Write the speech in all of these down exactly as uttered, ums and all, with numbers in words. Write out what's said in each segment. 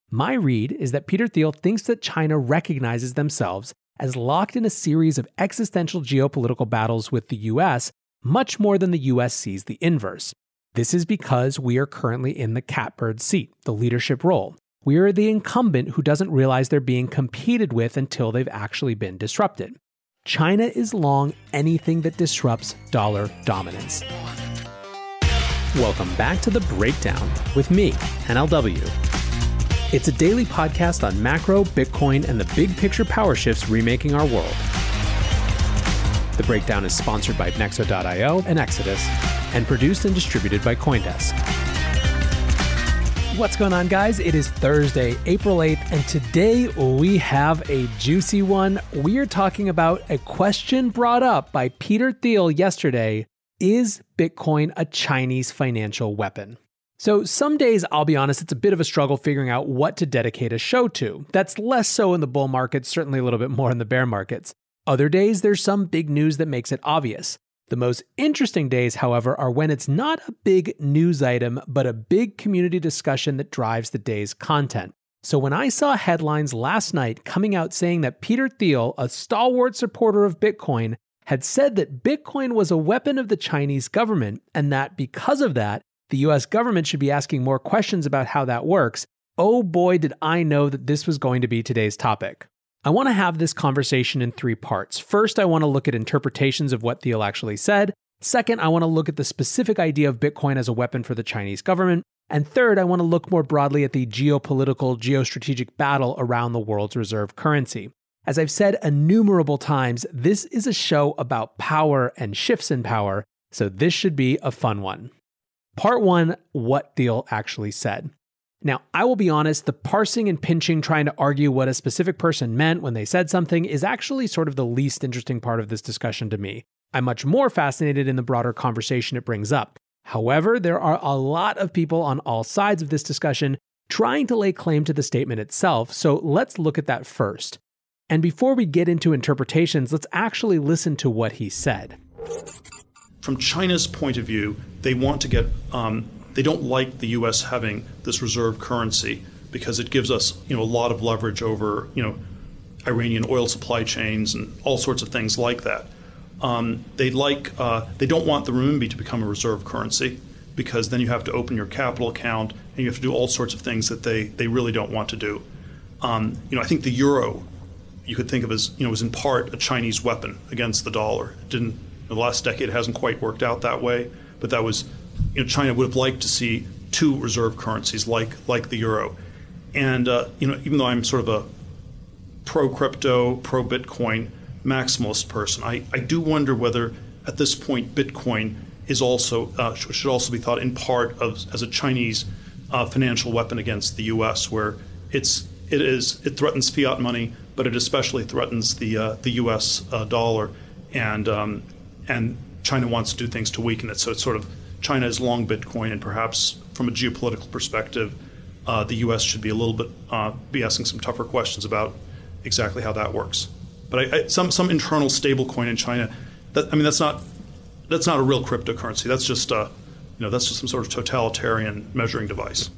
My read is that Peter Thiel thinks that China recognizes themselves as locked in a series of existential geopolitical battles with the U S, much more than the U S sees the inverse. This is because we are currently in the catbird seat, the leadership role. We are the incumbent who doesn't realize they're being competed with until they've actually been disrupted. China is long anything that disrupts dollar dominance. Welcome back to The Breakdown with me, N L W. It's a daily podcast on macro, Bitcoin, and the big picture power shifts remaking our world. The Breakdown is sponsored by Nexo dot io and Exodus, and produced and distributed by CoinDesk. What's going on, guys? It is Thursday, April eighth, and today we have a juicy one. We are talking about a question brought up by Peter Thiel yesterday. Is Bitcoin a Chinese financial weapon? So some days, I'll be honest, it's a bit of a struggle figuring out what to dedicate a show to. That's less so in the bull markets, certainly a little bit more in the bear markets. Other days, there's some big news that makes it obvious. The most interesting days, however, are when it's not a big news item, but a big community discussion that drives the day's content. So when I saw headlines last night coming out saying that Peter Thiel, a stalwart supporter of Bitcoin, had said that Bitcoin was a weapon of the Chinese government, and that because of that, the U S government should be asking more questions about how that works, oh boy did I know that this was going to be today's topic. I want to have this conversation in three parts. First, I want to look at interpretations of what Thiel actually said. Second, I want to look at the specific idea of Bitcoin as a weapon for the Chinese government. And third, I want to look more broadly at the geopolitical, geostrategic battle around the world's reserve currency. As I've said innumerable times, this is a show about power and shifts in power, so this should be a fun one. Part one, what Thiel actually said. Now, I will be honest, the parsing and pinching trying to argue what a specific person meant when they said something is actually sort of the least interesting part of this discussion to me. I'm much more fascinated in the broader conversation it brings up. However, there are a lot of people on all sides of this discussion trying to lay claim to the statement itself, so let's look at that first. And before we get into interpretations, let's actually listen to what he said. From China's point of view, they want to get, um, they don't like the U S having this reserve currency because it gives us, you know, a lot of leverage over, you know, Iranian oil supply chains and all sorts of things like that. Um, they like, uh, they don't want the renminbi to become a reserve currency because then you have to open your capital account and you have to do all sorts of things that they, they really don't want to do. Um, you know, I think the euro, you could think of as, you know, was in part a Chinese weapon against the dollar. It didn't. The last decade hasn't quite worked out that way, but that was, you know, China would have liked to see two reserve currencies like like the euro. And, uh, you know, even though I'm sort of a pro-crypto, pro-Bitcoin maximalist person, I, I do wonder whether at this point Bitcoin is also uh, should also be thought in part of as a Chinese uh, financial weapon against the U S, where it's it is it threatens fiat money, but it especially threatens the uh, the U S uh, dollar, and um, and China wants to do things to weaken it. So it's sort of China is long Bitcoin, and perhaps from a geopolitical perspective, uh, the U S should be a little bit uh, be asking some tougher questions about exactly how that works. But I, I, some some internal stable coin in China, that, I mean that's not that's not a real cryptocurrency. That's just uh, you know that's just some sort of totalitarian measuring device.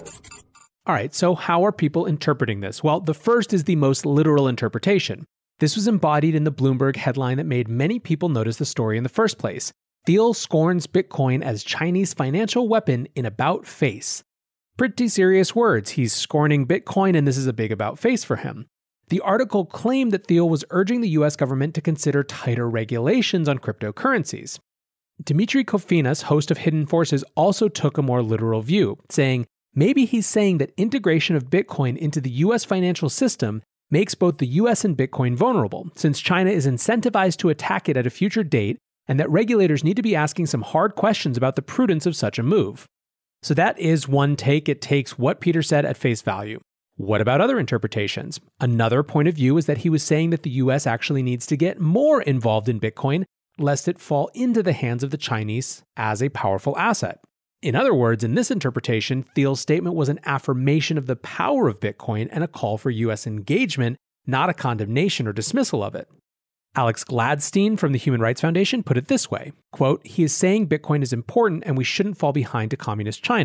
All right, so how are people interpreting this? Well, the first is the most literal interpretation. This was embodied in the Bloomberg headline that made many people notice the story in the first place. Thiel scorns Bitcoin as Chinese financial weapon in about face. Pretty serious words. He's scorning Bitcoin, and this is a big about face for him. The article claimed that Thiel was urging the U S government to consider tighter regulations on cryptocurrencies. Dmitry Kofinas, host of Hidden Forces, also took a more literal view, saying, maybe he's saying that integration of Bitcoin into the U S financial system makes both the U S and Bitcoin vulnerable, since China is incentivized to attack it at a future date, and that regulators need to be asking some hard questions about the prudence of such a move. So that is one take. It takes what Peter said at face value. What about other interpretations? Another point of view is that he was saying that the U S actually needs to get more involved in Bitcoin, lest it fall into the hands of the Chinese as a powerful asset. In other words, in this interpretation, Thiel's statement was an affirmation of the power of Bitcoin and a call for U S engagement, not a condemnation or dismissal of it. Alex Gladstein from the Human Rights Foundation put it this way, quote, he is saying Bitcoin is important and we shouldn't fall behind to communist China.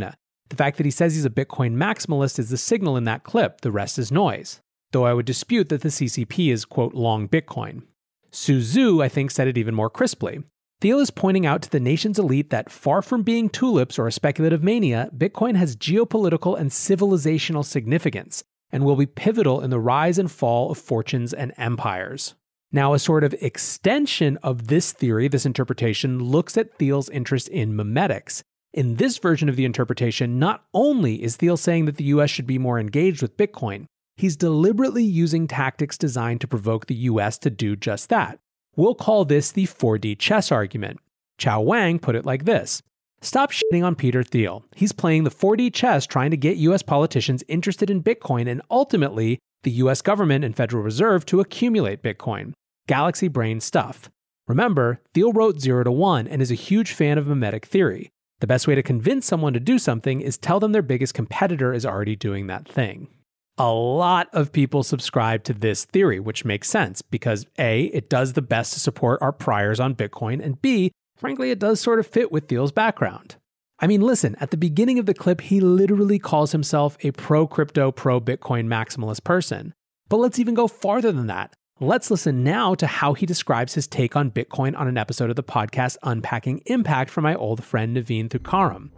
The fact that he says he's a Bitcoin maximalist is the signal in that clip, the rest is noise. Though I would dispute that the C C P is, quote, long Bitcoin. Su Zhu, I think, said it even more crisply. Thiel is pointing out to the nation's elite that far from being tulips or a speculative mania, Bitcoin has geopolitical and civilizational significance and will be pivotal in the rise and fall of fortunes and empires. Now, a sort of extension of this theory, this interpretation, looks at Thiel's interest in memetics. In this version of the interpretation, not only is Thiel saying that the U S should be more engaged with Bitcoin, he's deliberately using tactics designed to provoke the U S to do just that. We'll call this the four D chess argument. Chao Wang put it like this: stop shitting on Peter Thiel. He's playing the four D chess trying to get U S politicians interested in Bitcoin and ultimately the U S government and Federal Reserve to accumulate Bitcoin. Galaxy brain stuff. Remember, Thiel wrote zero to one and is a huge fan of memetic theory. The best way to convince someone to do something is tell them their biggest competitor is already doing that thing. A lot of people subscribe to this theory, which makes sense because A, it does the best to support our priors on Bitcoin, and B, frankly, it does sort of fit with Thiel's background. I mean, listen, at the beginning of the clip, he literally calls himself a pro-crypto, pro-Bitcoin maximalist person. But let's even go farther than that. Let's listen now to how he describes his take on Bitcoin on an episode of the podcast Unpacking Impact from my old friend Naveen Thukaram.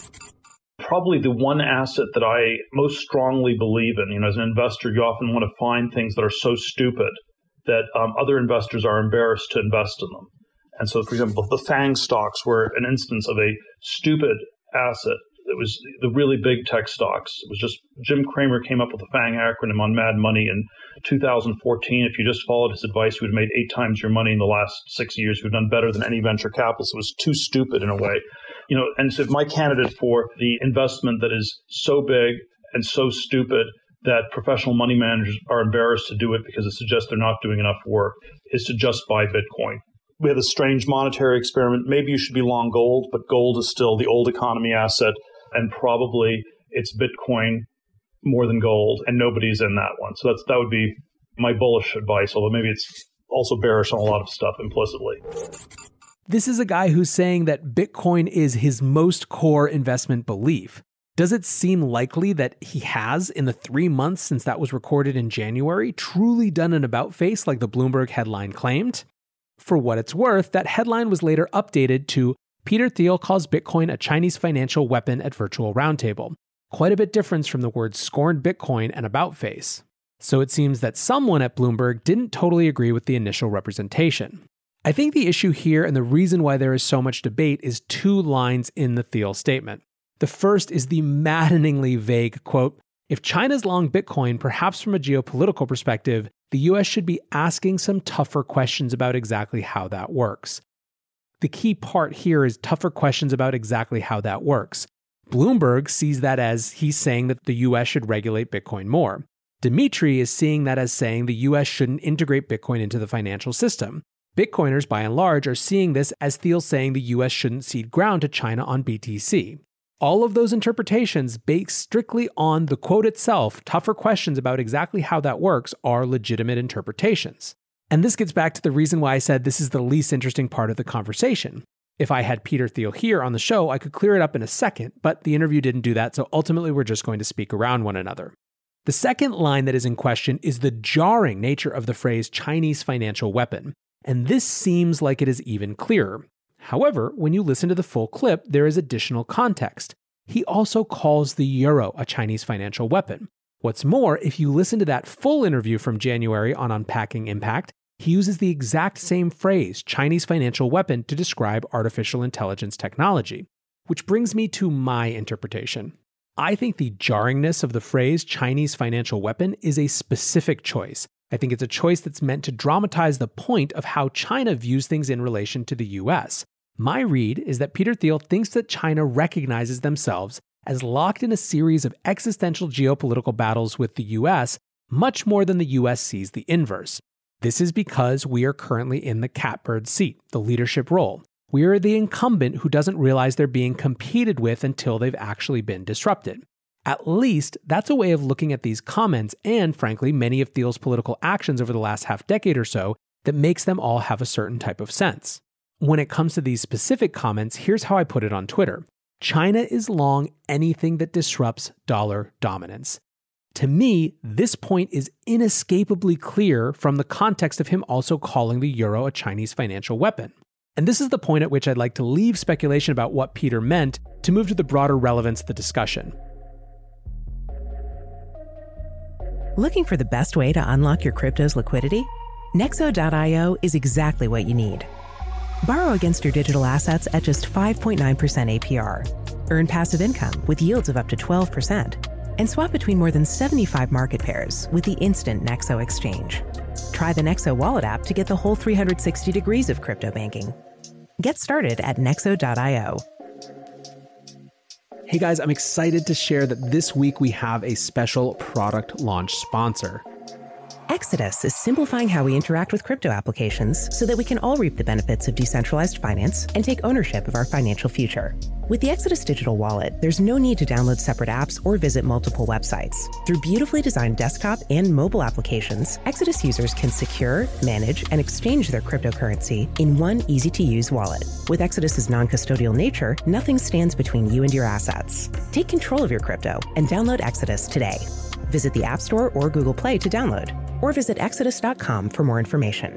Probably the one asset that I most strongly believe in. You know, as an investor, you often want to find things that are so stupid that um, other investors are embarrassed to invest in them. And so, for example, the FANG stocks were an instance of a stupid asset. It was the really big tech stocks. It was just Jim Cramer came up with the FANG acronym on Mad Money in two thousand fourteen. If you just followed his advice, you would have made eight times your money in the last six years. You would have done better than any venture capitalist. It was too stupid in a way. You know, and so my candidate for the investment that is so big and so stupid that professional money managers are embarrassed to do it because it suggests they're not doing enough work is to just buy Bitcoin. We have a strange monetary experiment. Maybe you should be long gold, but gold is still the old economy asset, and probably it's Bitcoin more than gold, and nobody's in that one. So that's that would be my bullish advice, although maybe it's also bearish on a lot of stuff implicitly. This is a guy who's saying that Bitcoin is his most core investment belief. Does it seem likely that he has, in the three months since that was recorded in January, truly done an about-face like the Bloomberg headline claimed? For what it's worth, that headline was later updated to Peter Thiel calls Bitcoin a Chinese financial weapon at Virtual Roundtable. Quite a bit difference from the words scorned Bitcoin and about-face. So it seems that someone at Bloomberg didn't totally agree with the initial representation. I think the issue here and the reason why there is so much debate is two lines in the Thiel statement. The first is the maddeningly vague quote, "If China's long Bitcoin, perhaps from a geopolitical perspective, the U S should be asking some tougher questions about exactly how that works." The key part here is tougher questions about exactly how that works. Bloomberg sees that as he's saying that the U S should regulate Bitcoin more. Dimitri is seeing that as saying the U S shouldn't integrate Bitcoin into the financial system. Bitcoiners, by and large, are seeing this as Thiel saying the U S shouldn't cede ground to China on B T C. All of those interpretations, based strictly on the quote itself, tougher questions about exactly how that works, are legitimate interpretations. And this gets back to the reason why I said this is the least interesting part of the conversation. If I had Peter Thiel here on the show, I could clear it up in a second, but the interview didn't do that, so ultimately we're just going to speak around one another. The second line that is in question is the jarring nature of the phrase Chinese financial weapon. And this seems like it is even clearer. However, when you listen to the full clip, there is additional context. He also calls the euro a Chinese financial weapon. What's more, if you listen to that full interview from January on Unpacking Impact, he uses the exact same phrase, Chinese financial weapon, to describe artificial intelligence technology. Which brings me to my interpretation. I think the jarringness of the phrase Chinese financial weapon is a specific choice. I think it's a choice that's meant to dramatize the point of how China views things in relation to the U S. My read is that Peter Thiel thinks that China recognizes themselves as locked in a series of existential geopolitical battles with the U S, much more than the U S sees the inverse. This is because we are currently in the catbird seat, the leadership role. We are the incumbent who doesn't realize they're being competed with until they've actually been disrupted. At least, that's a way of looking at these comments and, frankly, many of Thiel's political actions over the last half decade or so that makes them all have a certain type of sense. When it comes to these specific comments, here's how I put it on Twitter. China is long anything that disrupts dollar dominance. To me, this point is inescapably clear from the context of him also calling the euro a Chinese financial weapon. And this is the point at which I'd like to leave speculation about what Peter meant to move to the broader relevance of the discussion. Looking for the best way to unlock your crypto's liquidity? Nexo dot io is exactly what you need. Borrow against your digital assets at just five point nine percent A P R. Earn passive income with yields of up to twelve percent. And swap between more than seventy-five market pairs with the instant Nexo exchange. Try the Nexo wallet app to get the whole three hundred sixty degrees of crypto banking. Get started at nexo dot io. Hey guys, I'm excited to share that this week we have a special product launch sponsor. Exodus is simplifying how we interact with crypto applications so that we can all reap the benefits of decentralized finance and take ownership of our financial future. With the Exodus digital wallet, there's no need to download separate apps or visit multiple websites. Through beautifully designed desktop and mobile applications, Exodus users can secure, manage, and exchange their cryptocurrency in one easy-to-use wallet. With Exodus's non-custodial nature, nothing stands between you and your assets. Take control of your crypto and download Exodus today. Visit the App Store or Google Play to download, or visit exodus dot com for more information.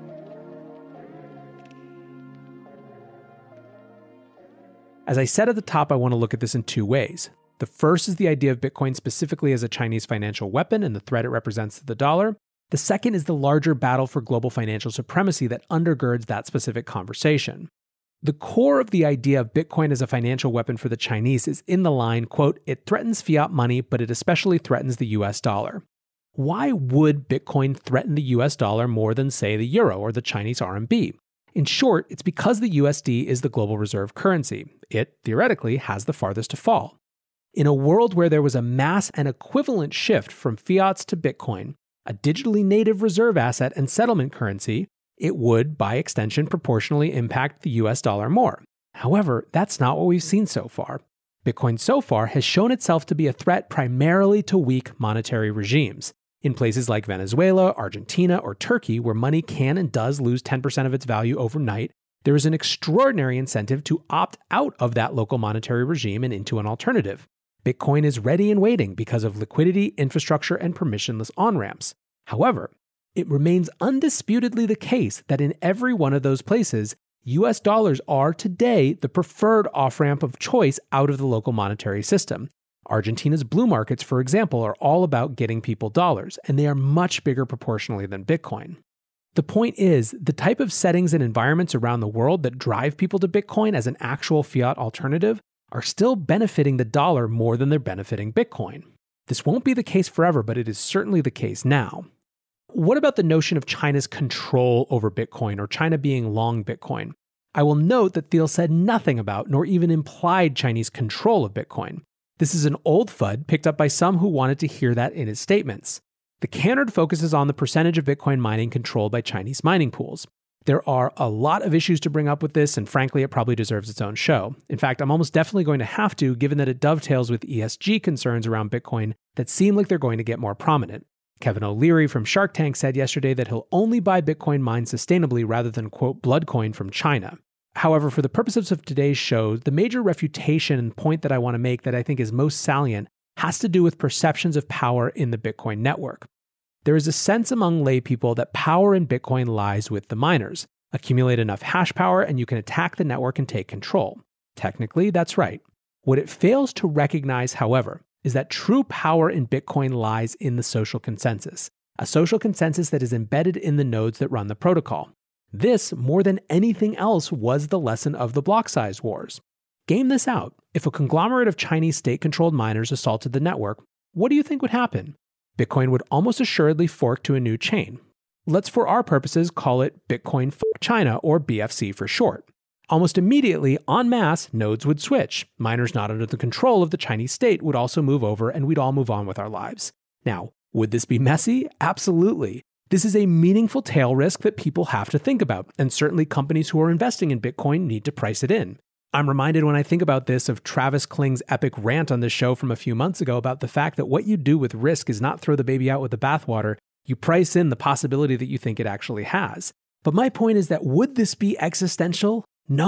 As I said at the top, I want to look at this in two ways. The first is the idea of Bitcoin specifically as a Chinese financial weapon and the threat it represents to the dollar. The second is the larger battle for global financial supremacy that undergirds that specific conversation. The core of the idea of Bitcoin as a financial weapon for the Chinese is in the line, quote, "It threatens fiat money, but it especially threatens the U S dollar." Why would Bitcoin threaten the U S dollar more than, say, the euro or the Chinese R M B? In short, it's because the U S D is the global reserve currency. It, theoretically, has the farthest to fall. In a world where there was a mass and equivalent shift from fiats to Bitcoin, a digitally native reserve asset and settlement currency, it would, by extension, proportionally impact the U S dollar more. However, that's not what we've seen so far. Bitcoin so far has shown itself to be a threat primarily to weak monetary regimes. In places like Venezuela, Argentina, or Turkey, where money can and does lose ten percent of its value overnight, there is an extraordinary incentive to opt out of that local monetary regime and into an alternative. Bitcoin is ready and waiting because of liquidity, infrastructure, and permissionless on-ramps. However, it remains undisputedly the case that in every one of those places, U S dollars are today the preferred off-ramp of choice out of the local monetary system. Argentina's blue markets, for example, are all about getting people dollars, and they are much bigger proportionally than Bitcoin. The point is, the type of settings and environments around the world that drive people to Bitcoin as an actual fiat alternative are still benefiting the dollar more than they're benefiting Bitcoin. This won't be the case forever, but it is certainly the case now. What about the notion of China's control over Bitcoin or China being long Bitcoin? I will note that Thiel said nothing about nor even implied Chinese control of Bitcoin. This is an old F U D picked up by some who wanted to hear that in his statements. The Canard focuses on the percentage of Bitcoin mining controlled by Chinese mining pools. There are a lot of issues to bring up with this, and frankly, it probably deserves its own show. In fact, I'm almost definitely going to have to, given that it dovetails with E S G concerns around Bitcoin that seem like they're going to get more prominent. Kevin O'Leary from Shark Tank said yesterday that he'll only buy Bitcoin mined sustainably rather than, quote, Bloodcoin from China. However, for the purposes of today's show, the major refutation and point that I want to make that I think is most salient has to do with perceptions of power in the Bitcoin network. There is a sense among lay people that power in Bitcoin lies with the miners. Accumulate enough hash power and you can attack the network and take control. Technically, that's right. What it fails to recognize, however, is that true power in Bitcoin lies in the social consensus, a social consensus that is embedded in the nodes that run the protocol. This, more than anything else, was the lesson of the block size wars. Game this out. If a conglomerate of Chinese state-controlled miners assaulted the network, what do you think would happen? Bitcoin would almost assuredly fork to a new chain. Let's, for our purposes, call it Bitcoin F China, or B F C for short. Almost immediately, en masse, nodes would switch. Miners not under the control of the Chinese state would also move over, and we'd all move on with our lives. Now, would this be messy? Absolutely. This is a meaningful tail risk that people have to think about, and certainly companies who are investing in Bitcoin need to price it in. I'm reminded when I think about this of Travis Kling's epic rant on this show from a few months ago about the fact that what you do with risk is not throw the baby out with the bathwater, you price in the possibility that you think it actually has. But my point is that would this be existential? No,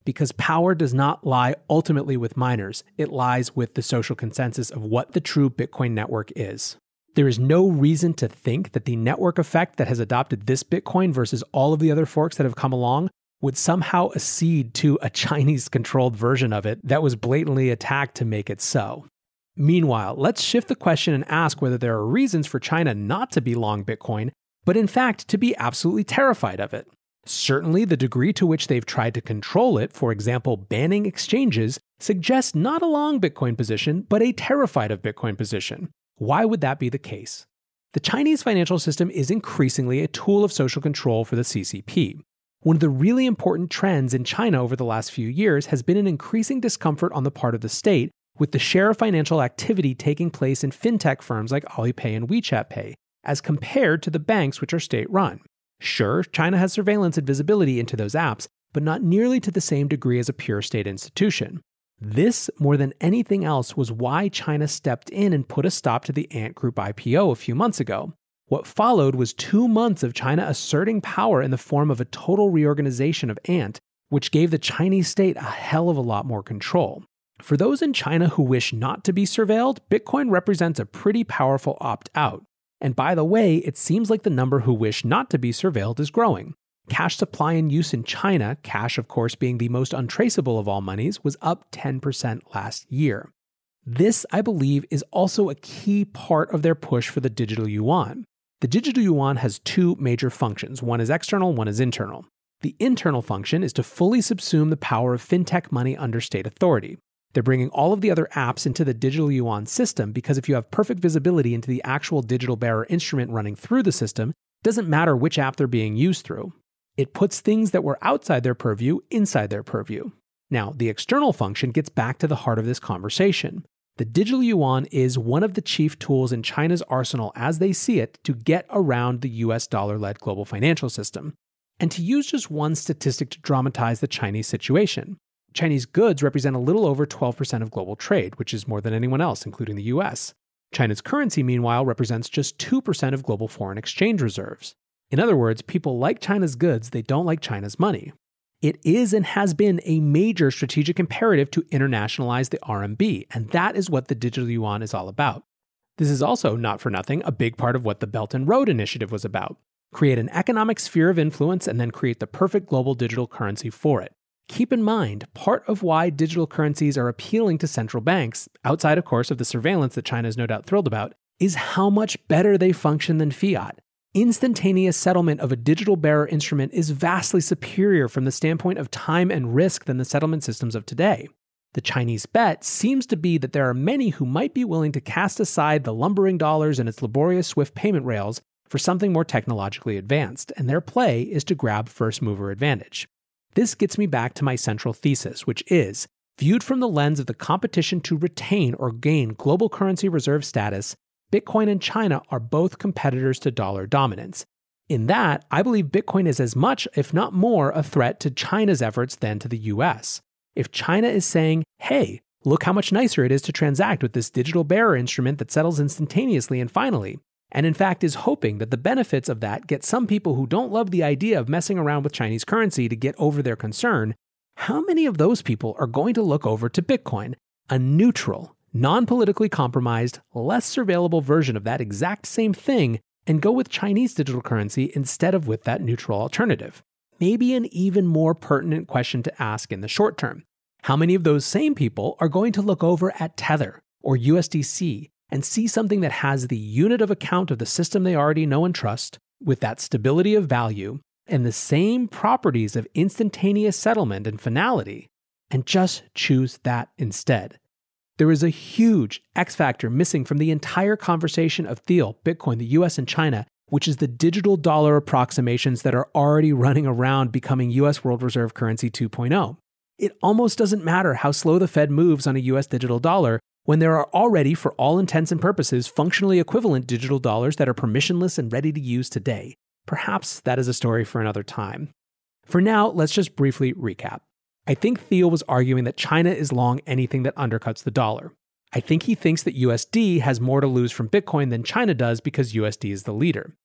because power does not lie ultimately with miners. It lies with the social consensus of what the true Bitcoin network is. There is no reason to think that the network effect that has adopted this Bitcoin versus all of the other forks that have come along would somehow accede to a Chinese-controlled version of it that was blatantly attacked to make it so. Meanwhile, let's shift the question and ask whether there are reasons for China not to be long Bitcoin, but in fact to be absolutely terrified of it. Certainly, the degree to which they've tried to control it, for example, banning exchanges, suggests not a long Bitcoin position, but a terrified of Bitcoin position. Why would that be the case? The Chinese financial system is increasingly a tool of social control for the C C P. One of the really important trends in China over the last few years has been an increasing discomfort on the part of the state with the share of financial activity taking place in fintech firms like Alipay and WeChat Pay, as compared to the banks which are state-run. Sure, China has surveillance and visibility into those apps, but not nearly to the same degree as a pure state institution. This, more than anything else, was why China stepped in and put a stop to the Ant Group I P O a few months ago. What followed was two months of China asserting power in the form of a total reorganization of Ant, which gave the Chinese state a hell of a lot more control. For those in China who wish not to be surveilled, Bitcoin represents a pretty powerful opt-out. And by the way, it seems like the number who wish not to be surveilled is growing. Cash supply and use in China, cash of course being the most untraceable of all monies, was up ten percent last year. This, I believe, is also a key part of their push for the digital yuan. The digital yuan has two major functions. One is external, one is internal. The internal function is to fully subsume the power of fintech money under state authority. They're bringing all of the other apps into the digital yuan system because if you have perfect visibility into the actual digital bearer instrument running through the system, it doesn't matter which app they're being used through. It puts things that were outside their purview inside their purview. Now, the external function gets back to the heart of this conversation. The digital yuan is one of the chief tools in China's arsenal as they see it to get around the U S dollar-led global financial system. And to use just one statistic to dramatize the Chinese situation, Chinese goods represent a little over twelve percent of global trade, which is more than anyone else, including the U S. China's currency, meanwhile, represents just two percent of global foreign exchange reserves. In other words, people like China's goods, they don't like China's money. It is and has been a major strategic imperative to internationalize the R M B, and that is what the digital yuan is all about. This is also, not for nothing, a big part of what the Belt and Road Initiative was about. Create an economic sphere of influence and then create the perfect global digital currency for it. Keep in mind, part of why digital currencies are appealing to central banks, outside of course of the surveillance that China is no doubt thrilled about, is how much better they function than fiat. Instantaneous settlement of a digital bearer instrument is vastly superior from the standpoint of time and risk than the settlement systems of today. The Chinese bet seems to be that there are many who might be willing to cast aside the lumbering dollars and its laborious swift payment rails for something more technologically advanced, and their play is to grab first mover advantage. This gets me back to my central thesis, which is, viewed from the lens of the competition to retain or gain global currency reserve status, Bitcoin and China are both competitors to dollar dominance. In that, I believe Bitcoin is as much, if not more, a threat to China's efforts than to the U S. If China is saying, hey, look how much nicer it is to transact with this digital bearer instrument that settles instantaneously and finally, and in fact is hoping that the benefits of that get some people who don't love the idea of messing around with Chinese currency to get over their concern, how many of those people are going to look over to Bitcoin, a neutral, non-politically compromised, less surveillable version of that exact same thing, and go with Chinese digital currency instead of with that neutral alternative? Maybe an even more pertinent question to ask in the short term. How many of those same people are going to look over at Tether or U S D C and see something that has the unit of account of the system they already know and trust, with that stability of value, and the same properties of instantaneous settlement and finality, and just choose that instead? There is a huge X factor missing from the entire conversation of Thiel, Bitcoin, the U S, and China, which is the digital dollar approximations that are already running around becoming U S World Reserve Currency two point oh. It almost doesn't matter how slow the Fed moves on a U S digital dollar when there are already, for all intents and purposes, functionally equivalent digital dollars that are permissionless and ready to use today. Perhaps that is a story for another time. For now, let's just briefly recap. I think Thiel was arguing that China is long anything that undercuts the dollar. I think he thinks that U S D has more to lose from Bitcoin than China does because U S D is the leader.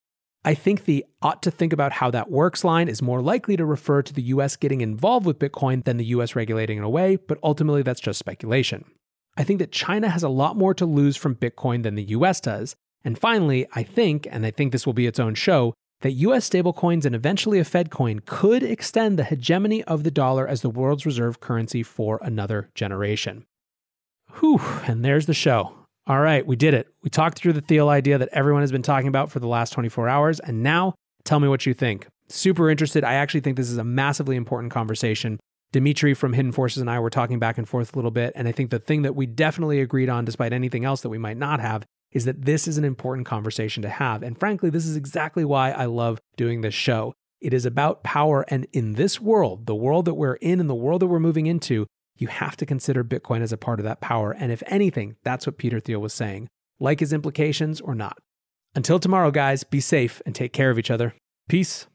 I think the ought to think about how that works line is more likely to refer to the U S getting involved with Bitcoin than the U S regulating it away, but ultimately that's just speculation. I think that China has a lot more to lose from Bitcoin than the U S does. And finally, I think, and I think this will be its own show, that U S stablecoins and eventually a Fed coin could extend the hegemony of the dollar as the world's reserve currency for another generation. Whew, and there's the show. All right, we did it. We talked through the Thiel idea that everyone has been talking about for the last twenty-four hours, and now tell me what you think. Super interested. I actually think this is a massively important conversation. Dimitri from Hidden Forces and I were talking back and forth a little bit, and I think the thing that we definitely agreed on, despite anything else that we might not have, is that this is an important conversation to have. And frankly, this is exactly why I love doing this show. It is about power, and in this world, the world that we're in and the world that we're moving into, you have to consider Bitcoin as a part of that power. And if anything, that's what Peter Thiel was saying. Like his implications or not. Until tomorrow, guys, be safe and take care of each other. Peace.